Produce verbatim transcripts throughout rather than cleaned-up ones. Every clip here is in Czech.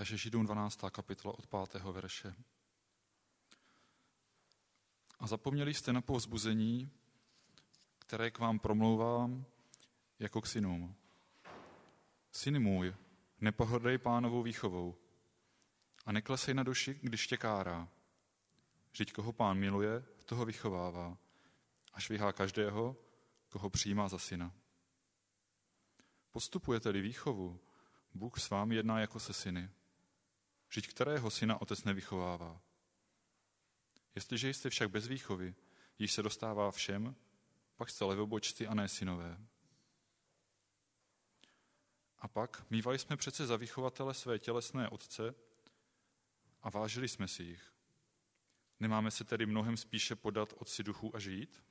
Takže Židům dvanáctá kapitola od pátého verše. A zapomněli jste na povzbuzení, které k vám promlouvám jako k synům. Syny můj, nepohrdej Pánovou výchovou a neklesej na duši, když tě kárá. Vždyť koho Pán miluje, toho vychovává a švihá každého, koho přijímá za syna. Postupujete-li výchovu, Bůh s vámi jedná jako se syny. Vždyť kterého syna otec nevychovává? Jestliže jste však bez výchovy, již se dostává všem, pak jste levobočci a ne synové. A pak mívali jsme přece za vychovatele své tělesné otce a vážili jsme si jich. Nemáme se tedy mnohem spíše podat otci duchu a žít?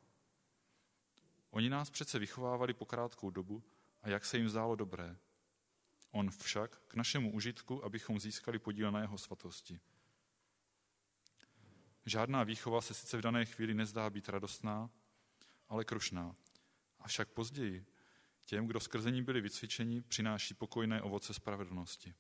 Oni nás přece vychovávali po krátkou dobu a jak se jim zdálo dobré. On však k našemu užitku, abychom získali podíl na jeho svatosti. Žádná výchova se sice v dané chvíli nezdá být radostná, ale krušná. Avšak později těm, kdo skrze ní byli vycvičeni, přináší pokojné ovoce spravedlnosti.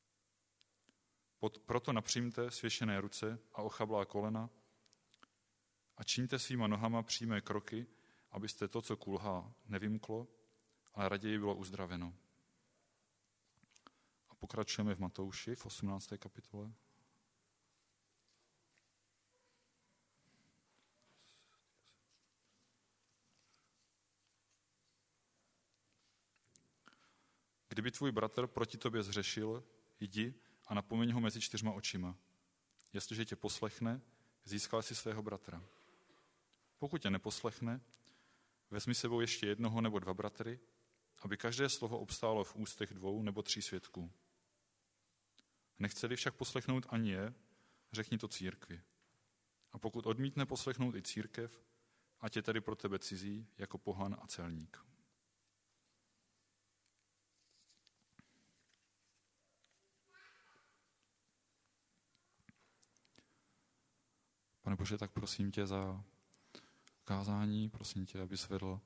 Proto napřijmte svěšené ruce a ochablá kolena a čiňte svýma nohama přímé kroky, abyste to, co kulhá, nevymklo, ale raději bylo uzdraveno. A pokračujeme v Matouši v osmnácté kapitole. Kdyby tvůj bratr proti tobě zhřešil, jdi a napomeň ho mezi čtyřma očima. Jestliže tě poslechne, získal si svého bratra. Pokud tě neposlechne, vezmi sebou ještě jednoho nebo dva bratry, aby každé slovo obstálo v ústech dvou nebo tří svědků. Nechce-li však poslechnout ani je, řekni to církvi. A pokud odmítne poslechnout i církev, ať je tedy pro tebe cizí jako pohan a celník. Pane Bože, tak prosím tě za kázání, prosím tě, abys vedl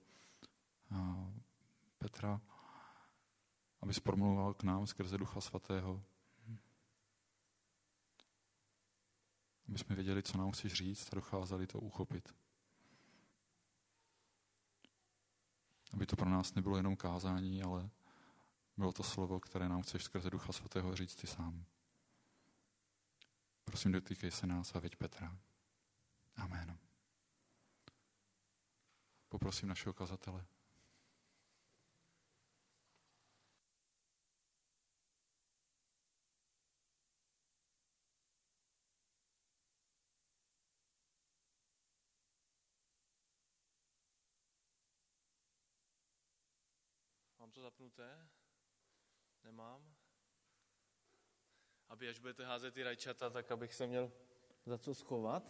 Petra, abys promlouval k nám skrze Ducha Svatého. Aby jsme věděli, co nám chceš říct a docházeli to uchopit. Aby to pro nás nebylo jenom kázání, ale bylo to slovo, které nám chceš skrze Ducha Svatého říct ty sám. Prosím, dotýkej se nás a veď Petra. Amen. Poprosím našeho kazatele. Mám to zapnuté? Nemám? Aby až budete házet ty rajčata, tak abych se měl za co schovat.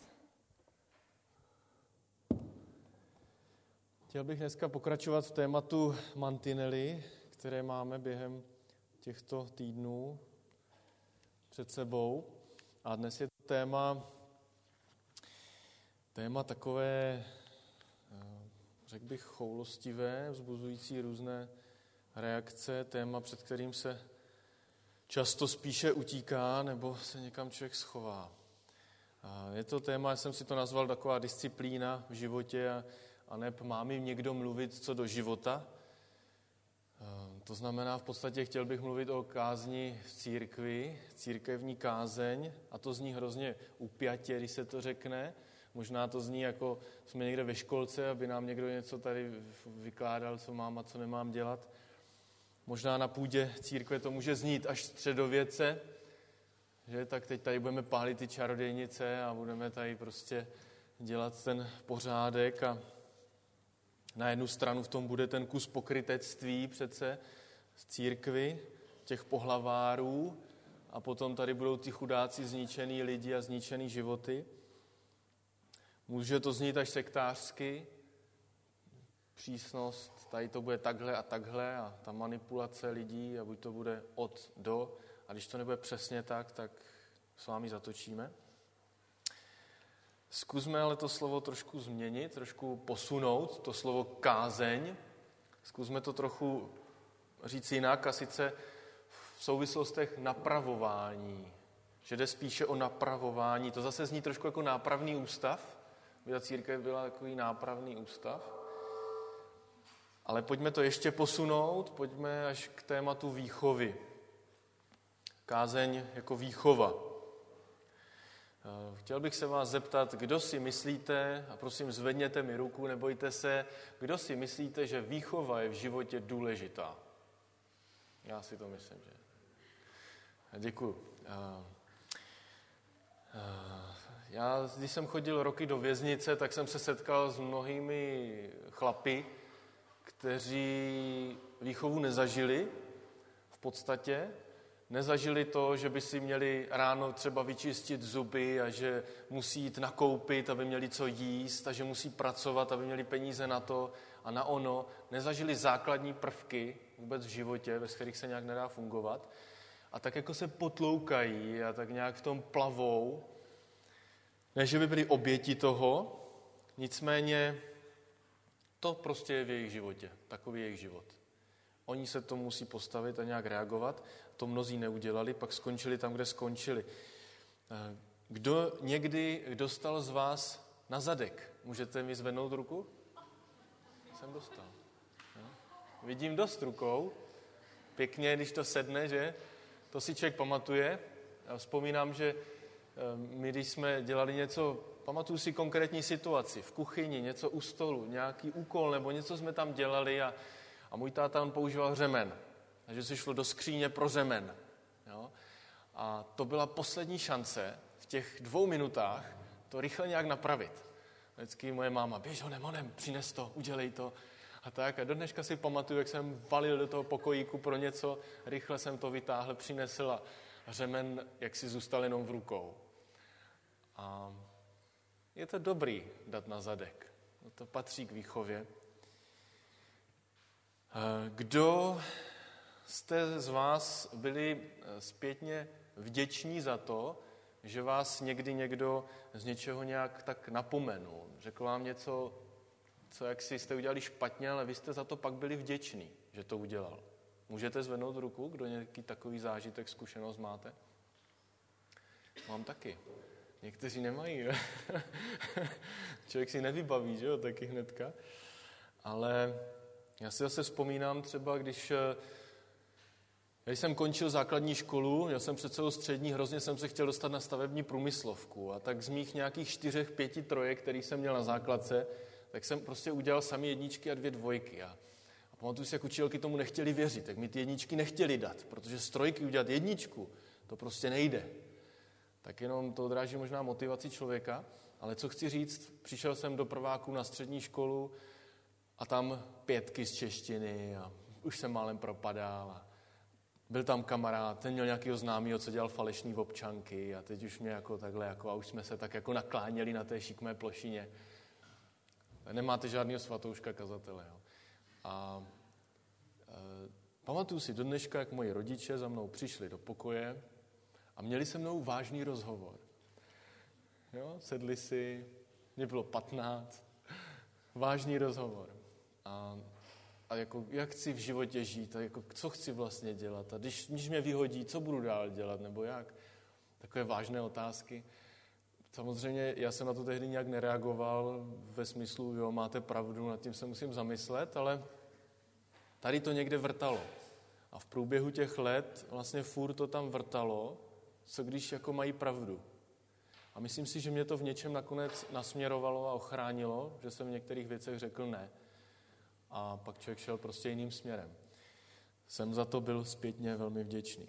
Chtěl bych dneska pokračovat v tématu mantinely, které máme během těchto týdnů před sebou. A dnes je to téma, téma takové, řekl bych, choulostivé, vzbuzující různé reakce, téma, před kterým se často spíše utíká nebo se někam člověk schová. A je to téma, já jsem si to nazval taková disciplína v životě a, a neb má mi někdo mluvit co do života. A to znamená, v podstatě chtěl bych mluvit o kázni v církvi, církevní kázeň, a to zní hrozně upjatě, když se to řekne. Možná to zní jako jsme někde ve školce, aby nám někdo něco tady vykládal, co mám a co nemám dělat. Možná na půdě církve to může znít až středověce, že tak teď tady budeme pálit ty čarodějnice a budeme tady prostě dělat ten pořádek a na jednu stranu v tom bude ten kus pokrytectví přece z církvy, těch pohlavárů a potom tady budou ty chudáci zničený lidi a zničený životy. Může to znít až sektářsky, přísnost, tady to bude takhle a takhle a ta manipulace lidí a buď to bude od do a když to nebude přesně tak, tak s vámi zatočíme. Zkusme ale to slovo trošku změnit, trošku posunout, to slovo kázeň. Zkusme to trochu říct jinak a sice v souvislostech napravování, že jde spíše o napravování. To zase zní trošku jako nápravný ústav, by ta církev byla takový nápravný ústav. Ale pojďme to ještě posunout, pojďme až k tématu výchovy. Kázeň jako výchova. Chtěl bych se vás zeptat, kdo si myslíte, a prosím zvedněte mi ruku, nebojte se, kdo si myslíte, že výchova je v životě důležitá? Já si to myslím, že. Děkuju. Já, když jsem chodil roky do věznice, tak jsem se setkal s mnohými chlapy, kteří výchovu nezažili v podstatě. Nezažili to, že by si měli ráno třeba vyčistit zuby a že musí jít nakoupit, aby měli co jíst a že musí pracovat, aby měli peníze na to a na ono. Nezažili základní prvky vůbec v životě, bez kterých se nějak nedá fungovat. A tak jako se potloukají a tak nějak v tom plavou. Ne, že by byli oběti toho, nicméně to prostě je v jejich životě, takový je jejich život. Oni se to musí postavit a nějak reagovat, to mnozí neudělali, pak skončili tam, kde skončili. Kdo někdy dostal z vás na zadek? Můžete mi zvednout ruku? Jsem dostal. No. Vidím dost rukou, pěkně, když to sedne, že? To si člověk pamatuje. Já vzpomínám, že my, když jsme dělali něco, pamatuju si konkrétní situaci, v kuchyni, něco u stolu, nějaký úkol, nebo něco jsme tam dělali a, a můj táta on používal řemen. Takže se šlo do skříně pro řemen. Jo? A to byla poslední šance v těch dvou minutách to rychle nějak napravit. Vždycky moje máma, běž honem, honem, přines to, udělej to. A tak. A do dneška si pamatuju, jak jsem valil do toho pokojíku pro něco, rychle jsem to vytáhl, přinesl a řemen jak si zůstal jenom v rukou. A je to dobrý dát na zadek. To patří k výchově. Kdo jste z vás byli zpětně vděční za to, že vás někdy někdo z něčeho nějak tak napomenul? Řekl vám něco, co jak si jste udělali špatně, ale vy jste za to pak byli vděční, že to udělal. Můžete zvednout ruku, kdo nějaký takový zážitek, zkušenost máte? Mám taky. Někteří nemají. Člověk si nevybaví, že jo, taky hnedka. Ale já si zase vzpomínám třeba, když, když jsem končil základní školu, já jsem před celou střední, hrozně jsem se chtěl dostat na stavební průmyslovku a tak z mých nějakých čtyřech, pěti trojek, který jsem měl na základce, tak jsem prostě udělal sami jedničky a dvě dvojky. A, a pamatuju si, jak učitelky tomu nechtěli věřit, tak mi ty jedničky nechtěli dát, protože z trojky udělat jedničku, to prostě nejde. Tak jenom to odráží možná motivaci člověka, ale co chci říct, přišel jsem do prváku na střední školu a tam pětky z češtiny a už jsem málem propadal a byl tam kamarád, ten měl nějakého známého, co dělal falešný občanky a teď už mě jako takhle, jako, a už jsme se tak jako nakláněli na té šikmé plošině. Nemáte žádného svatouška kazatele. Jo. A e, pamatuju si do dneška, jak moji rodiče za mnou přišli do pokoje a měli se mnou vážný rozhovor. Jo, sedli si, mě bylo patnáct, vážný rozhovor. A, a jako, jak chci v životě žít, a jako, co chci vlastně dělat, a když, když mě vyhodí, co budu dál dělat, nebo jak. Takové vážné otázky. Samozřejmě já jsem na to tehdy nějak nereagoval ve smyslu, jo, máte pravdu, nad tím se musím zamyslet, ale tady to někde vrtalo. A v průběhu těch let vlastně furt to tam vrtalo, co když jako mají pravdu. A myslím si, že mě to v něčem nakonec nasměrovalo a ochránilo, že jsem v některých věcech řekl ne. A pak člověk šel prostě jiným směrem. Jsem za to byl zpětně velmi vděčný.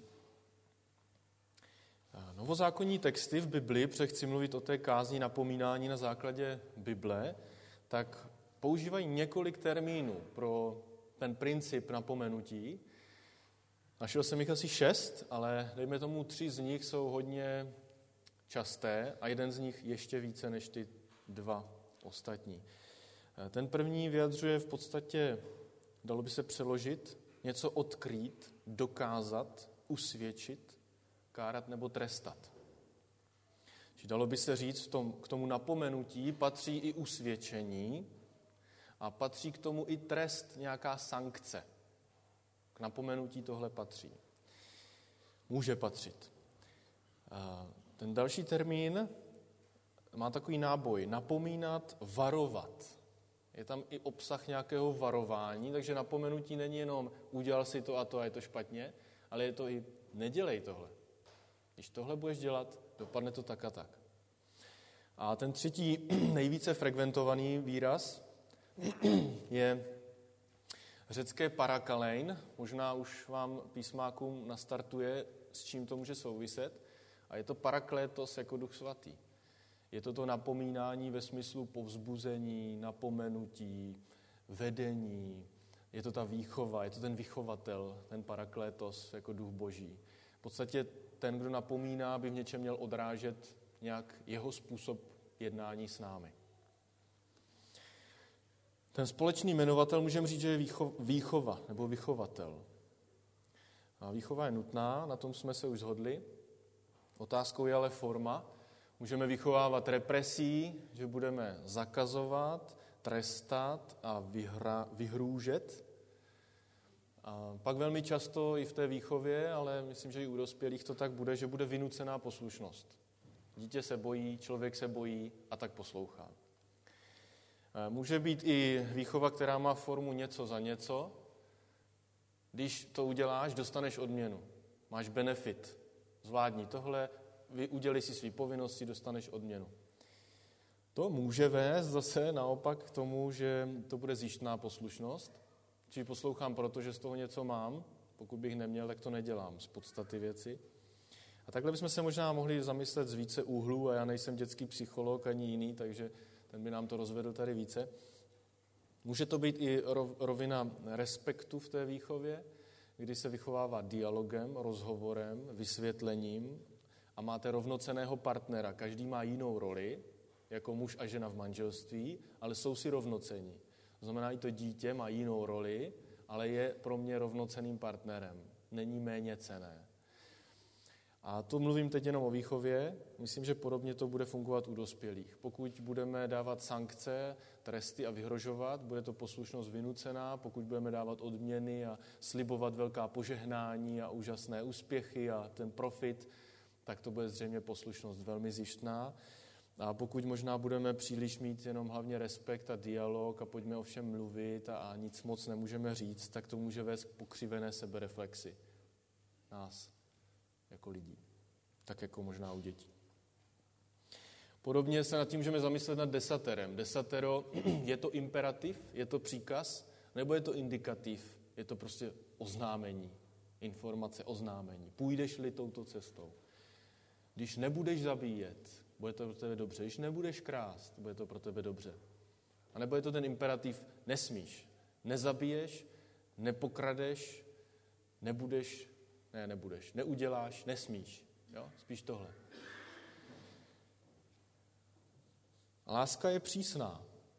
Novozákonní texty v Bibli, protože chci mluvit o té kázni napomínání na základě Bible, tak používají několik termínů pro ten princip napomenutí. Našel jsem jich asi šest, ale dejme tomu tři z nich jsou hodně časté a jeden z nich ještě více než ty dva ostatní. Ten první vyjadřuje v podstatě, dalo by se přeložit, něco odkrýt, dokázat, usvědčit, kárat nebo trestat. Čiže dalo by se říct, v tom, k tomu napomenutí patří i usvědčení a patří k tomu i trest, nějaká sankce. K napomenutí tohle patří. může patřit. Ten další termín má takový náboj, napomínat, varovat. Je tam i obsah nějakého varování, takže napomenutí není jenom udělal si to a to a je to špatně, ale je to i nedělej tohle. Když tohle budeš dělat, dopadne to tak a tak. A ten třetí nejvíce frekventovaný výraz je řecké parakalein. Možná už vám písmákům nastartuje, s čím to může souviset. A je to paraklétos jako Duch Svatý. Je to to napomínání ve smyslu povzbuzení, napomenutí, vedení. Je to ta výchova, je to ten vychovatel, ten paraklétos jako Duch Boží. V podstatě ten, kdo napomíná, by v něčem měl odrážet nějak jeho způsob jednání s námi. Ten společný jmenovatel můžeme říct, že je výchova nebo vychovatel. A výchova je nutná, na tom jsme se už shodli. Otázkou je ale forma. Můžeme vychovávat represí, že budeme zakazovat, trestat a vyhra, vyhrůžet. A pak velmi často i v té výchově, ale myslím, že i u dospělých to tak bude, že bude vynucená poslušnost. Dítě se bojí, člověk se bojí a tak poslouchá. Může být i výchova, která má formu něco za něco. Když to uděláš, dostaneš odměnu. Máš benefit. Zvládni tohle, udělej si svý povinnosti, dostaneš odměnu. To může vést zase naopak k tomu, že to bude zjištná poslušnost. Čili poslouchám proto, že z toho něco mám. Pokud bych neměl, tak to nedělám z podstaty věci. A takhle bychom se možná mohli zamyslet z více úhlů, a já nejsem dětský psycholog ani jiný, takže ten by nám to rozvedl tady více. Může to být i rovina respektu v té výchově, kdy se vychovává dialogem, rozhovorem, vysvětlením a máte rovnocenného partnera. Každý má jinou roli, jako muž a žena v manželství, ale jsou si rovnocení. To znamená, i to dítě má jinou roli, ale je pro mě rovnocenným partnerem. Není méně cenné. A to mluvím teď jenom o výchově. Myslím, že podobně to bude fungovat u dospělých. Pokud budeme dávat sankce, tresty a vyhrožovat, bude to poslušnost vynucená. Pokud budeme dávat odměny a slibovat velká požehnání a úžasné úspěchy a ten profit, tak to bude zřejmě poslušnost velmi zištná. A pokud možná budeme příliš mít jenom hlavně respekt a dialog a pojďme o všem mluvit a, a nic moc nemůžeme říct, tak to může vést k pokřivené sebereflexi nás jako lidí, tak jako možná u dětí. Podobně se nad tím můžeme zamyslet nad desaterem. Desatero, je to imperativ, je to příkaz, nebo je to indikativ, je to prostě oznámení, informace, oznámení. Půjdeš-li touto cestou. Když nebudeš zabíjet, bude to pro tebe dobře. Když nebudeš krást, bude to pro tebe dobře. A nebo je to ten imperativ, nesmíš, nezabiješ, nepokradeš, nebudeš, ne, nebudeš, neuděláš, nesmíš. Jo? Spíš tohle. Láska je přísná.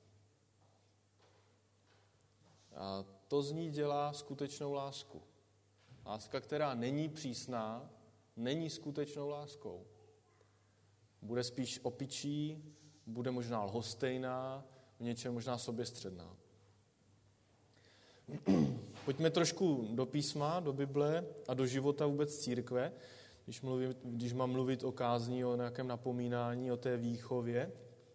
A to z ní dělá skutečnou lásku. Láska, která není přísná, není skutečnou láskou. Bude spíš opičí, bude možná lhostejná, v něčem možná soběstředná. Pojďme trošku do písma, do Bible a do života vůbec církve, když, mluvím, když mám mluvit o kázní, o nějakém napomínání, o té výchově.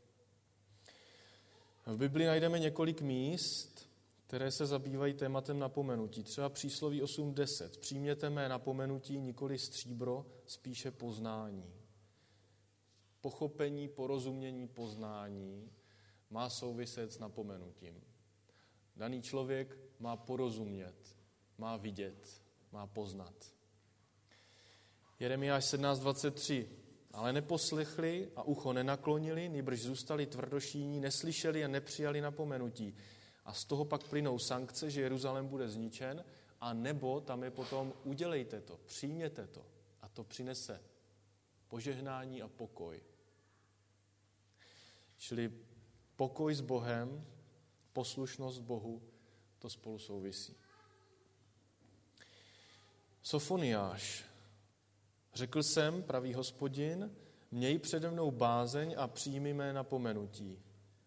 V Bibli najdeme několik míst, které se zabývají tématem napomenutí. Třeba přísloví osm deset. Přijměte mé napomenutí, nikoli stříbro, spíše poznání. Pochopení, porozumění, poznání má souviset s napomenutím. Daný člověk má porozumět, má vidět, má poznat. Jeremiáš sedmnáct dvacet tři. Ale neposlechli a ucho nenaklonili, nýbrž zůstali tvrdošíní, neslyšeli a nepřijali napomenutí. A z toho pak plynou sankce, že Jeruzalém bude zničen, a nebo tam je potom udělejte to, přijměte to. A to přinese požehnání a pokoj. Čili pokoj s Bohem, poslušnost Bohu, to spolu souvisí. Sofoniáš. Řekl jsem, pravý Hospodin, měj přede mnou bázeň a přijmi mé napomenutí.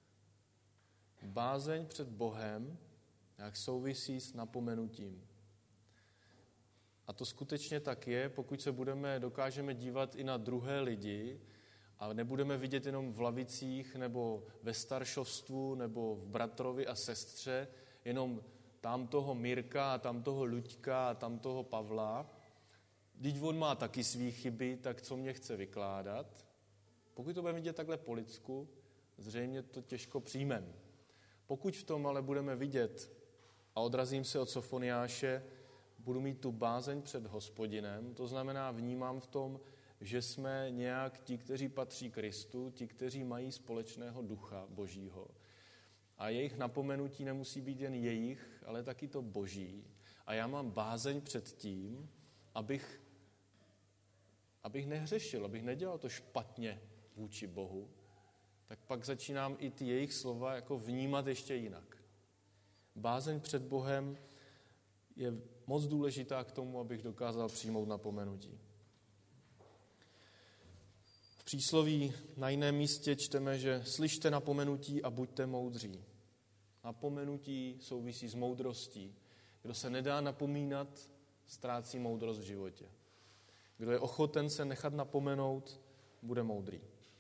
Bázeň před Bohem, jak souvisí s napomenutím. A to skutečně tak je, pokud se budeme, dokážeme dívat i na druhé lidi a nebudeme vidět jenom v lavicích nebo ve staršovstvu nebo v bratrovi a sestře, jenom tam toho Mirka a tam toho Luďka a tam toho Pavla. Když on má taky svý chyby, tak co mě chce vykládat? Pokud to budeme vidět takhle po lidsku, zřejmě to těžko přijmem. Pokud v tom ale budeme vidět, a odrazím se od Sofoniáše, budu mít tu bázeň před Hospodinem, to znamená vnímám v tom, že jsme nějak ti, kteří patří Kristu, ti, kteří mají společného ducha Božího. A jejich napomenutí nemusí být jen jejich, ale taky to Boží. A já mám bázeň před tím, abych, abych nehřešil, abych nedělal to špatně vůči Bohu, tak pak začínám i ty jejich slova jako vnímat ještě jinak. Bázeň před Bohem je moc důležitá k tomu, abych dokázal přijmout napomenutí. V přísloví na jiném místě čteme, že slyšte napomenutí a buďte moudří. Napomenutí souvisí s moudrostí. Kdo se nedá napomínat, ztrácí moudrost v životě. Kdo je ochoten se nechat napomenout, bude moudrý.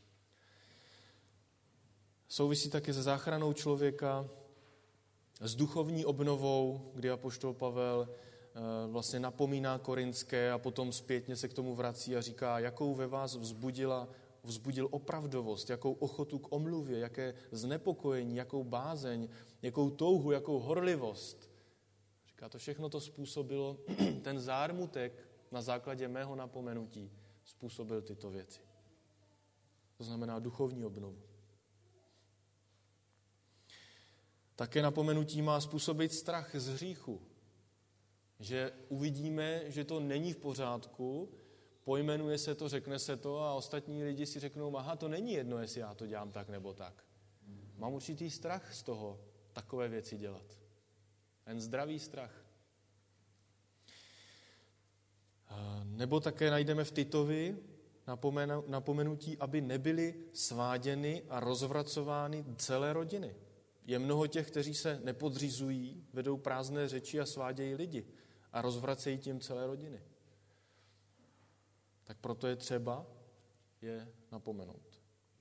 Souvisí také se záchranou člověka, s duchovní obnovou, kdy apoštol Pavel vlastně napomíná Korinské a potom zpětně se k tomu vrací a říká, jakou ve vás vzbudila, vzbudil opravdovost, jakou ochotu k omluvě, jaké znepokojení, jakou bázeň, jakou touhu, jakou horlivost. Říká, to všechno to způsobilo, ten zármutek na základě mého napomenutí způsobil tyto věci. To znamená duchovní obnovu. Také napomenutí má způsobit strach z hříchu. Že uvidíme, že to není v pořádku, pojmenuje se to, řekne se to a ostatní lidi si řeknou, aha, to není jedno, jestli já to dělám tak nebo tak. Mám určitý strach z toho, takové věci dělat. Jen zdravý strach. Nebo také najdeme v Titovi napomenutí, aby nebyly sváděny a rozvracovány celé rodiny. Je mnoho těch, kteří se nepodřizují, vedou prázdné řeči a svádějí lidi a rozvracejí tím celé rodiny. Tak proto je třeba je napomenout.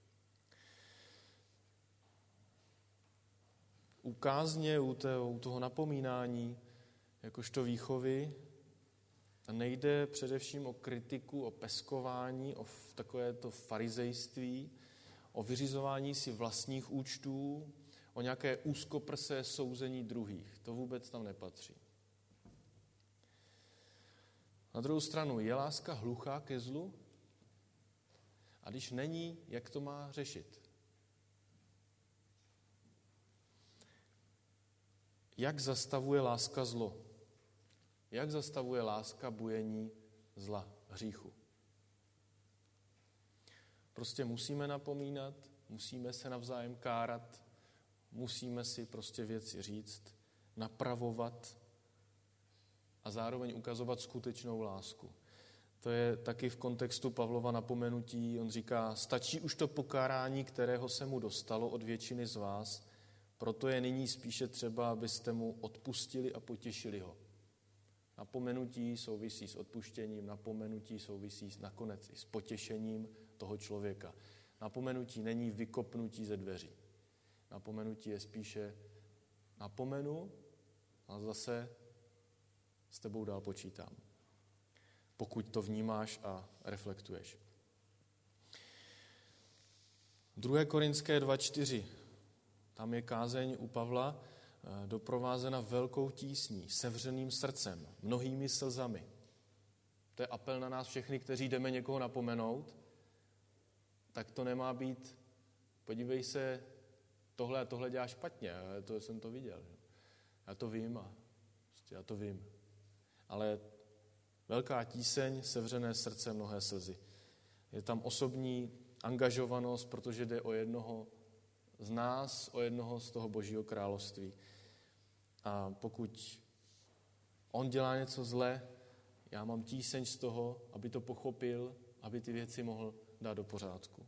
U kázně, u toho napomínání, jakožto výchovy, nejde především o kritiku, o peskování, o takovéto farizejství, o vyřizování si vlastních účtů, o nějaké úzkoprsé souzení druhých. To vůbec tam nepatří. Na druhou stranu, je láska hluchá ke zlu? A když není, jak to má řešit? Jak zastavuje láska zlo? Jak zastavuje láska bujení zla, hříchu? Prostě musíme napomínat, musíme se navzájem kárat, musíme si prostě věci říct, napravovat a zároveň ukazovat skutečnou lásku. To je taky v kontextu Pavlova napomenutí. On říká, stačí už to pokárání, kterého se mu dostalo od většiny z vás, proto je nyní spíše třeba, abyste mu odpustili a potěšili ho. Napomenutí souvisí s odpuštěním, napomenutí souvisí nakonec i s potěšením toho člověka. Napomenutí není vykopnutí ze dveří. Napomenutí je spíše napomenu a zase s tebou dál počítám. Pokud to vnímáš a reflektuješ. druhé Korinské dva čtyři. Tam je kázeň u Pavla doprovázena velkou tísní, sevřeným srdcem, mnohými slzami. To je apel na nás všechny, kteří jdeme někoho napomenout. Tak to nemá být, podívej se, tohle a tohle dělá špatně, já to jsem to viděl. Já to vím a prostě já to vím. Ale velká tíseň, sevřené srdce, mnohé slzy. Je tam osobní angažovanost, protože jde o jednoho z nás, o jednoho z toho Božího království. A pokud on dělá něco zle, já mám tíseň z toho, aby to pochopil, aby ty věci mohl dát do pořádku.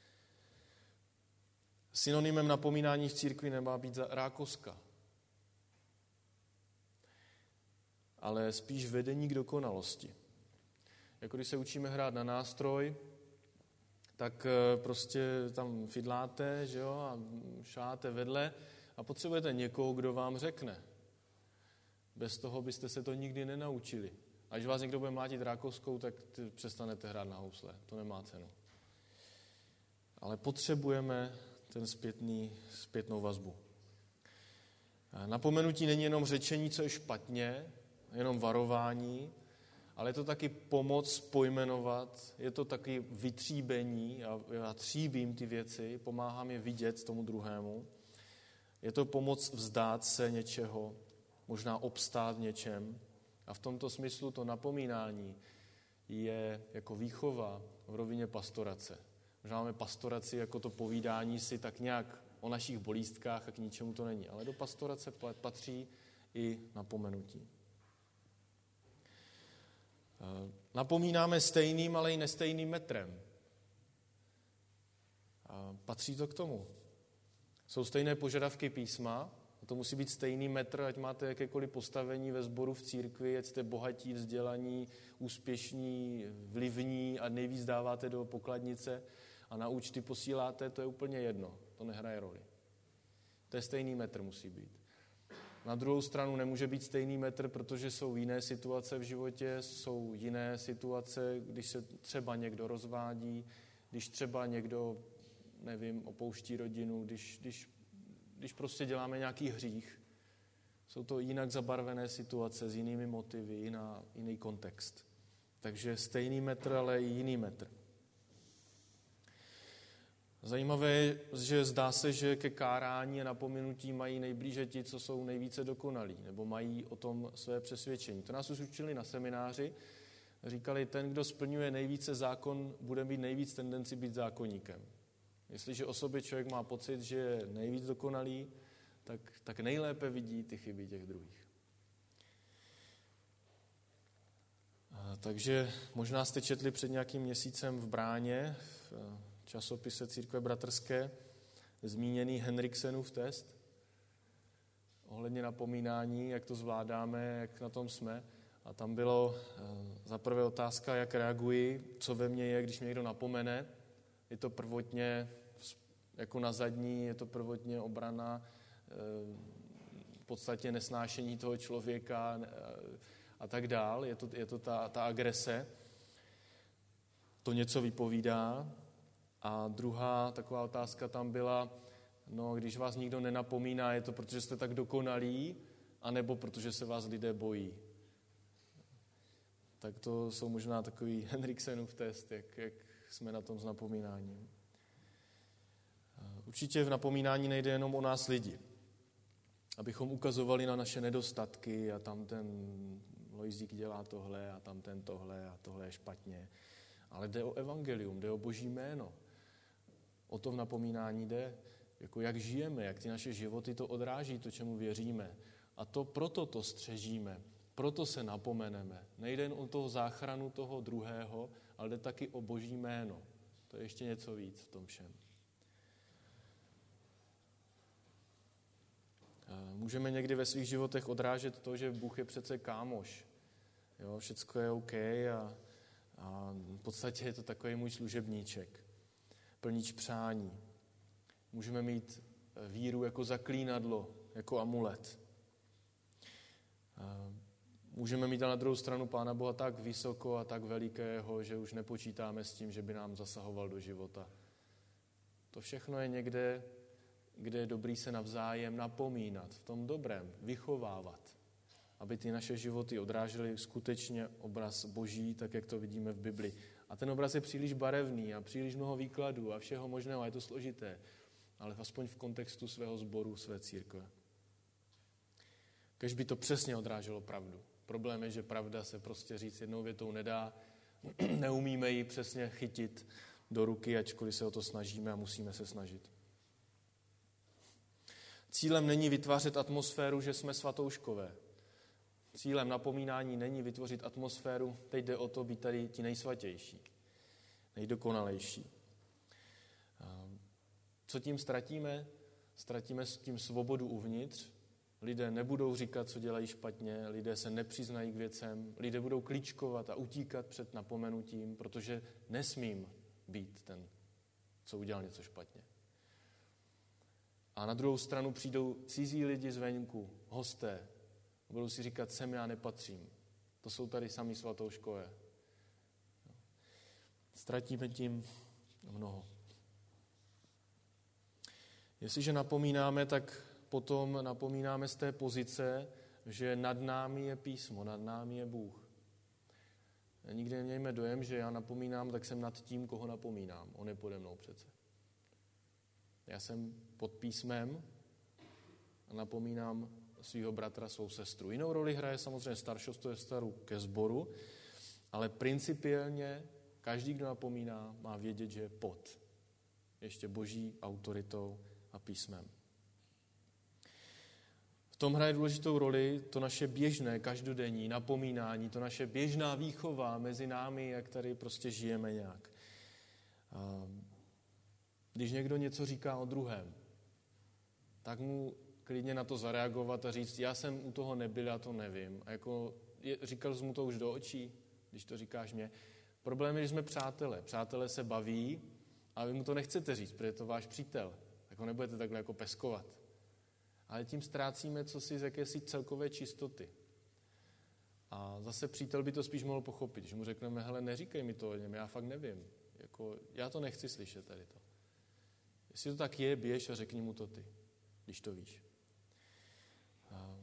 Synonymem napomínání v církvi nemá být rákoska. ale spíš vedení k dokonalosti. Jako když se učíme hrát na nástroj, tak prostě tam fidláte, že jo, a šáte vedle a potřebujete někoho, kdo vám řekne. Bez toho byste se to nikdy nenaučili. A když vás někdo bude mlátit rákoskou, tak přestanete hrát na housle. To nemá cenu. Ale potřebujeme ten zpětný, zpětnou vazbu. Napomenutí není jenom řečení, co je špatně, jenom varování, ale je to taky pomoc pojmenovat, je to taky vytříbení, a já tříbím ty věci, pomáhám je vidět tomu druhému. Je to pomoc vzdát se něčeho, možná obstát v něčem. A v tomto smyslu to napomínání je jako výchova v rovině pastorace. Možná máme pastoraci jako to povídání si tak nějak o našich bolístkách a k ničemu to není. Ale do pastorace patří i napomenutí. Napomínáme stejným, ale i nestejným metrem. A patří to k tomu. Jsou stejné požadavky písma, a to musí být stejný metr, ať máte jakékoliv postavení ve sboru v církvi, ať jste bohatí, vzdělaní, úspěšní, vlivní a nejvíc dáváte do pokladnice a na účty posíláte, to je úplně jedno, to nehraje roli. To je stejný metr musí být. Na druhou stranu nemůže být stejný metr, protože jsou jiné situace v životě, jsou jiné situace, když se třeba někdo rozvádí, když třeba někdo, nevím, opouští rodinu, když, když, když prostě děláme nějaký hřích. Jsou to jinak zabarvené situace s jinými motivy, jiná, jiný kontext. Takže stejný metr, ale i jiný metr. Zajímavé je, že zdá se, že ke kárání a napomenutí mají nejblíže ti, co jsou nejvíce dokonalí, nebo mají o tom své přesvědčení. To nás už učili na semináři. Říkali, ten, kdo splňuje nejvíce zákon, bude mít nejvíc tendenci být zákonníkem. Jestliže o sobě člověk má pocit, že je nejvíc dokonalý, tak, tak nejlépe vidí ty chyby těch druhých. A takže možná jste četli před nějakým měsícem v Bráně, v časopise Církve bratrské, zmíněný Henriksenův test ohledně napomínání, jak to zvládáme, jak na tom jsme. A tam bylo za prvé otázka, jak reaguji, co ve mně je, když mě někdo napomene. Je to prvotně jako na zadní, je to prvotně obrana, v podstatě nesnášení toho člověka a tak dál. Je to, je to ta, ta agrese. To něco vypovídá. A druhá taková otázka tam byla, no když vás nikdo nenapomíná, je to protože jste tak dokonalí, anebo protože se vás lidé bojí. Tak to jsou možná takový Henriksenův test, jak, jak jsme na tom s napomínáním. Určitě v napomínání nejde jenom o nás lidi. Abychom ukazovali na naše nedostatky a tam ten Lojzík dělá tohle a tam ten tohle a tohle je špatně. Ale jde o evangelium, jde o Boží jméno. O to v napomínání jde, jako jak žijeme, jak ty naše životy to odráží, to, čemu věříme. A to proto to střežíme, proto se napomeneme. Nejde jen o toho záchranu toho druhého, ale jde taky o Boží jméno. To je ještě něco víc v tom všem. Můžeme někdy ve svých životech odrážet to, že Bůh je přece kámoš. Jo, všecko je OK a, a v podstatě je to takový můj služebníček. Plníč přání. Můžeme mít víru jako zaklínadlo, jako amulet. Můžeme mít na druhou stranu Pána Boha tak vysoko a tak velikého, že už nepočítáme s tím, že by nám zasahoval do života. To všechno je někde, kde je dobrý se navzájem napomínat, v tom dobrém, vychovávat, aby ty naše životy odrážely skutečně obraz Boží, tak jak to vidíme v Bibli. A ten obraz je příliš barevný a příliš mnoho výkladů a všeho možného, a je to složité, ale aspoň v kontextu svého sboru, své církve. Kež by to přesně odráželo pravdu. Problém je, že pravda se prostě říct jednou větou nedá, neumíme ji přesně chytit do ruky, ačkoliv se o to snažíme a musíme se snažit. Cílem není vytvářet atmosféru, že jsme svatouškové. Cílem napomínání není vytvořit atmosféru, teď jde o to být tady ti nejsvatější, nejdokonalejší. Co tím ztratíme? Ztratíme tím svobodu uvnitř, Lidé nebudou říkat, co dělají špatně, lidé se nepřiznají k věcem, lidé budou klíčkovat a utíkat před napomenutím, protože nesmím být ten, co udělal něco špatně. A na druhou stranu přijdou cizí lidi zvenku, hosté, a budou si říkat, sem já nepatřím. To jsou tady samý svatouškové. Ztratíme tím mnoho. Jestliže napomínáme, tak potom napomínáme z té pozice, že nad námi je písmo, nad námi je Bůh. Nikdy nemějme dojem, že já napomínám, tak jsem nad tím, koho napomínám. On je pode mnou přece. Já jsem pod písmem a napomínám svého bratra, svou sestru. Jinou roli hraje samozřejmě staršostvo ve vztahu ke sboru, ale principiálně každý, kdo napomíná, má vědět, že je pod ještě boží autoritou a písmem. V tom hraje důležitou roli to naše běžné, každodenní napomínání, to naše běžná výchova mezi námi, jak tady prostě žijeme nějak. Když někdo něco říká o druhém, tak mu klidně na to zareagovat a říct, já jsem u toho nebyl, já to nevím. A jako, je, říkal jsi mu to už do očí, když to říkáš mě. Problém je, že jsme přátelé. Přátelé se baví a vy mu to nechcete říct, protože je to váš přítel. Tak ho nebudete takhle jako peskovat. Ale tím ztrácíme cosi z jakési celkové čistoty. A zase přítel by to spíš mohl pochopit, že mu řekneme, hele, neříkej mi to o něm, já fakt nevím. Jako, já to nechci slyšet tady to. Jestli to tak je, běž a řekni mu to ty, když to víš. A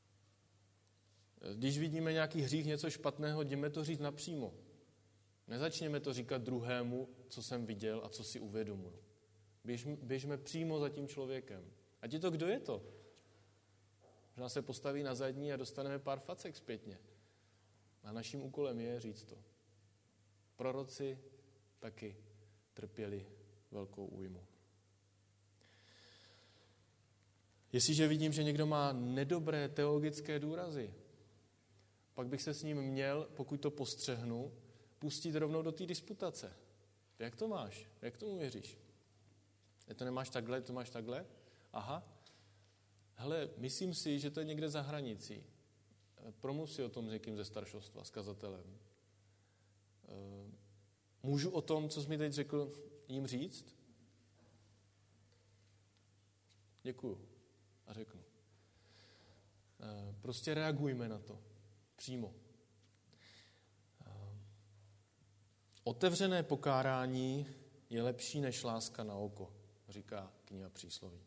když vidíme nějaký hřích, něco špatného, jdeme to říct napřímo. Nezačněme to říkat druhému, co jsem viděl a co si uvědomuji. Běžme, běžme přímo za tím člověkem. Ať je to, kdo je to. Možná se postaví na zadní a dostaneme pár facek zpětně. A naším úkolem je říct to. Proroci taky trpěli velkou újmu. Jestliže vidím, že někdo má nedobré teologické důrazy, pak bych se s ním měl, pokud to postřehnu, pustit rovnou do té disputace. Jak to máš? Jak tomu věříš? Je to nemáš takhle, to máš takhle? Aha. Hele, myslím si, že to je někde za hranicí. Promluv si o tom s někým ze staršostva, s kazatelem. Můžu o tom, co jsi mi teď řekl, jim říct? Děkuju. A řeknu. Prostě reagujme na to. Přímo. Otevřené pokárání je lepší než láska na oko, říká kniha Přísloví.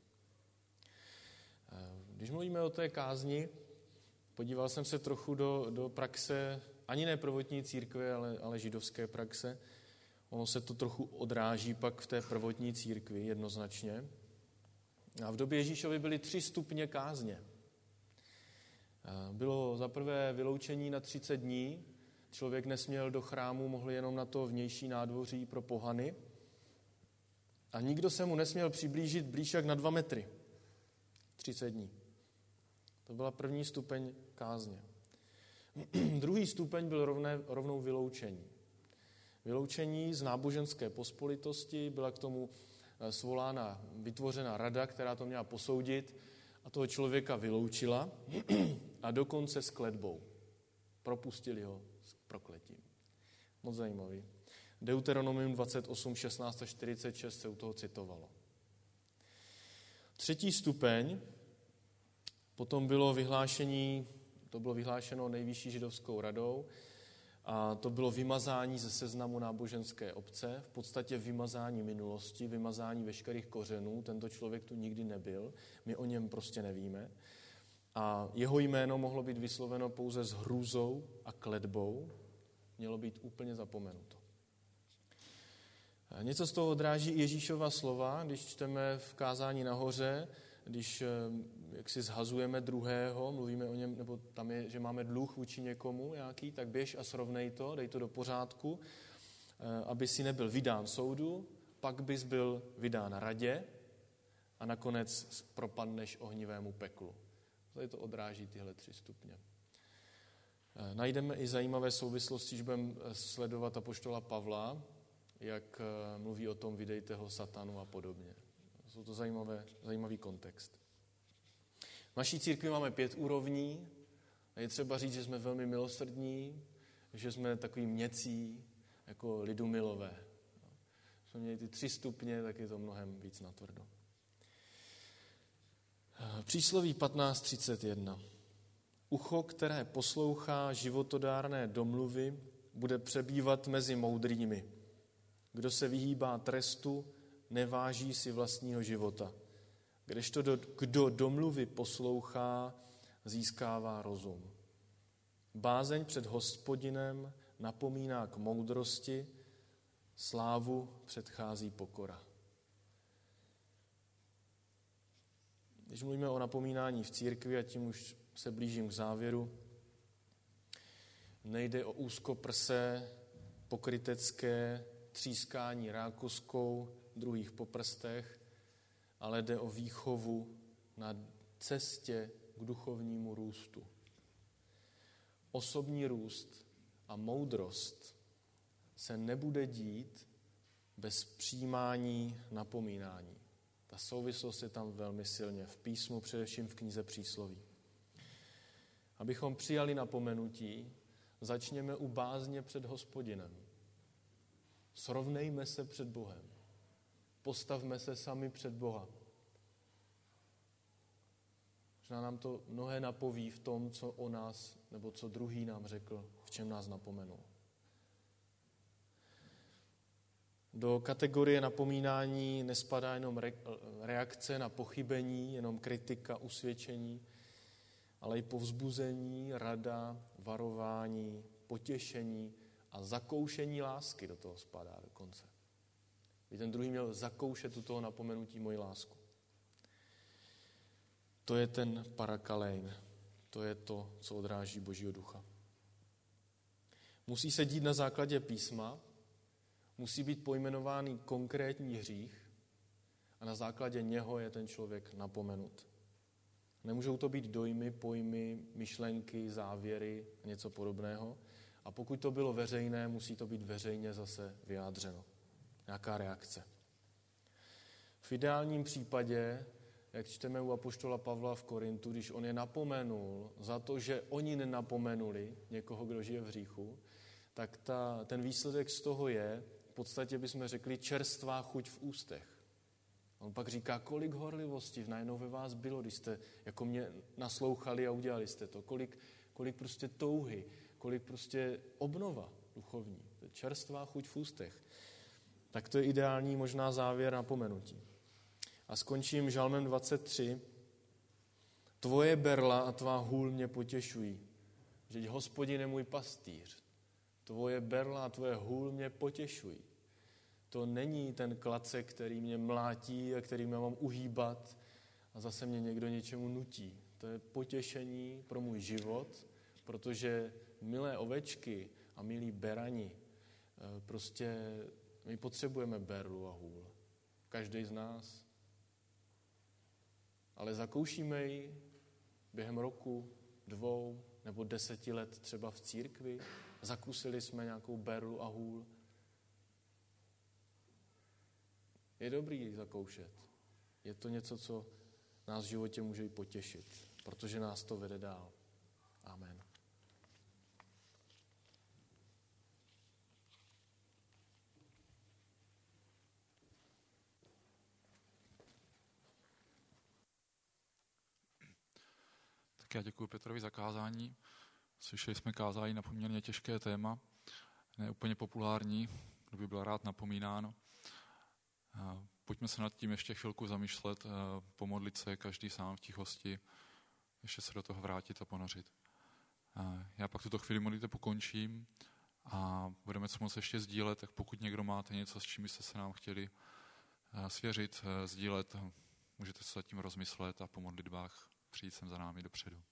Když mluvíme o té kázni, podíval jsem se trochu do, do praxe, ani ne prvotní církve, ale, ale židovské praxe. Ono se to trochu odráží pak v té prvotní církvi jednoznačně. A v době Ježíšovy byly tři stupně kázně. Bylo za prvé vyloučení na třicet dní, člověk nesměl do chrámu, mohl jenom na to vnější nádvoří pro pohany. A nikdo se mu nesměl přiblížit blíž jak na dva metry. třicet dní. To byla první stupeň kázně. Druhý stupeň byl rovné, rovnou vyloučení. Vyloučení z náboženské pospolitosti, byla k tomu svolána, vytvořena rada, která to měla posoudit a toho člověka vyloučila a dokonce s kletbou. Propustili ho s prokletím. Moc zajímavý. Deuteronomium dvacet osm, šestnáct a čtyřicet šest se u toho citovalo. Třetí stupeň potom bylo vyhlášení, to bylo vyhlášeno nejvyšší židovskou radou a to bylo vymazání ze seznamu náboženské obce, v podstatě vymazání minulosti, vymazání veškerých kořenů. Tento člověk tu nikdy nebyl, my o něm prostě nevíme. A jeho jméno mohlo být vysloveno pouze s hrůzou a kletbou, mělo být úplně zapomenuto. Něco z toho odráží i Ježíšova slova, když čteme v kázání nahoře, když jak si zhazujeme druhého, mluvíme o něm, nebo tam je, že máme dluh vůči někomu nějaký, tak běž a srovnej to, dej to do pořádku, aby si nebyl vydán soudu, pak bys byl vydán radě a nakonec propadneš ohnivému peklu. Tady to odráží tyhle tři stupně. Najdeme i zajímavé souvislosti, že budeme sledovat apoštola Pavla, jak mluví o tom, vydejte ho satanu a podobně. Jsou to zajímavé, zajímavý kontext. V naší církvi máme pět úrovní. Je třeba říct, že jsme velmi milosrdní, že jsme takový měcí, jako lidumilové. Jsme měli ty tři stupně, tak je to mnohem víc natvrdo. Přísloví patnáct třicet jedna. Ucho, které poslouchá životodárné domluvy, bude přebývat mezi moudrými. Kdo se vyhýbá trestu, neváží si vlastního života. Kdežto do, kdo domluvy poslouchá, získává rozum. Bázeň před Hospodinem napomíná k moudrosti, slávu předchází pokora. Když mluvíme o napomínání v církvi, a tím už se blížím k závěru, nejde o úzkoprsé, pokrytecké třískání rákoskou druhých po prstech, ale jde o výchovu na cestě k duchovnímu růstu. Osobní růst a moudrost se nebude dít bez přijímání napomínání. Ta souvislost je tam velmi silně v písmu, především v knize Přísloví. Abychom přijali napomenutí, začněme u bázně před Hospodinem. Srovnejme se před Bohem. Postavme se sami před Boha. Možná nám to mnohé napoví v tom, co o nás, nebo co druhý nám řekl, v čem nás napomenul. Do kategorie napomínání nespadá jenom reakce na pochybení, jenom kritika, usvědčení, ale i povzbuzení, rada, varování, potěšení a zakoušení lásky do toho spadá dokonce. By ten druhý měl zakoušet u toho napomenutí moji lásku. To je ten parakalein. To je to, co odráží Božího ducha. Musí se dít na základě písma, musí být pojmenovaný konkrétní hřích a na základě něho je ten člověk napomenut. Nemůžou to být dojmy, pojmy, myšlenky, závěry a něco podobného. A pokud to bylo veřejné, musí to být veřejně zase vyjádřeno. Nějaká reakce. V ideálním případě, jak čteme u apoštola Pavla v Korintu, když on je napomenul za to, že oni nenapomenuli někoho, kdo žije v hříchu, tak ta, ten výsledek z toho je, v podstatě bychom řekli, čerstvá chuť v ústech. On pak říká, kolik horlivosti najednou ve vás bylo, když jste jako mě naslouchali a udělali jste to. Kolik, kolik prostě touhy, kolik prostě obnova duchovní. To je čerstvá chuť v ústech. Tak to je ideální možná závěr napomenutí. A skončím žalmem dvacet tři. Tvoje berla a tvá hůl mě potěšují. Vždyť Hospodin je můj pastýř. Tvoje berla a tvoje hůl mě potěšují. To není ten klacek, který mě mlátí a kterým já mám uhýbat a zase mě někdo něčemu nutí. To je potěšení pro můj život, protože milé ovečky a milí berani, prostě my potřebujeme berlu a hůl. Každý z nás. Ale zakoušíme ji během roku, dvou nebo deseti let třeba v církvi. Zakusili jsme nějakou berlu a hůl. Je dobrý ji zakoušet. Je to něco, co nás v životě může i potěšit, protože nás to vede dál. Amen. Tak já děkuji Petrovi za kázání. Slyšeli jsme kázání na poměrně těžké téma, ne úplně populární, kdo by byl rád napomínán. Pojďme se nad tím ještě chvilku zamýšlet, pomodlit se každý sám v tichosti, ještě se do toho vrátit a ponořit. Já pak tuto chvíli modlitbu pokončím a budeme se moct ještě sdílet, tak pokud někdo máte něco, s čím byste se nám chtěli svěřit, sdílet, můžete se tím rozmyslet a po modlitbách přijít sem za námi dopředu.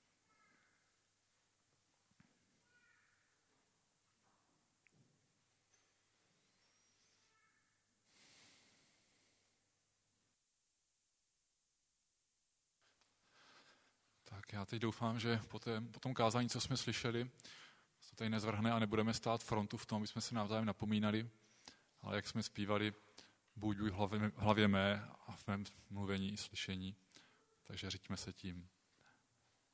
Tak já teď doufám, že po, té, po tom kázání, co jsme slyšeli, se tady nezvrhne a nebudeme stát frontu v tom, aby jsme se navzájem napomínali, ale jak jsme zpívali, buď buď v hlavě, v hlavě mé a v mém mluvení i slyšení, takže řiďme se tím.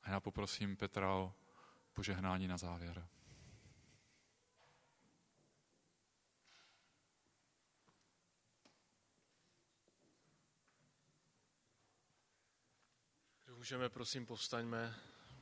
A já poprosím Petra o požehnání na závěr. Můžeme, prosím, povstaňme.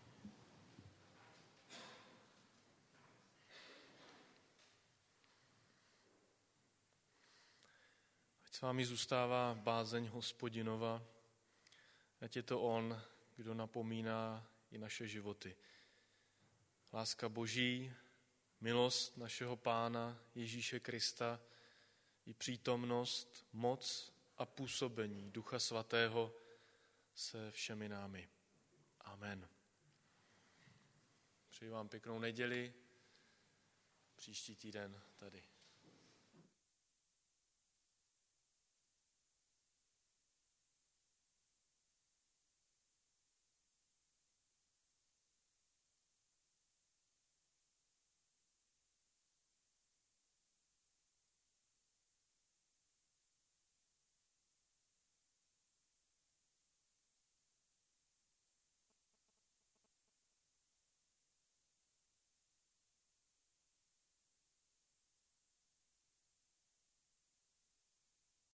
Ať s vámi zůstává bázeň Hospodinova, ať je to on, kdo napomíná i naše životy. Láska Boží, milost našeho Pána Ježíše Krista i přítomnost, moc a působení Ducha Svatého se všemi námi. Amen. Přeji vám pěknou neděli, příští týden tady.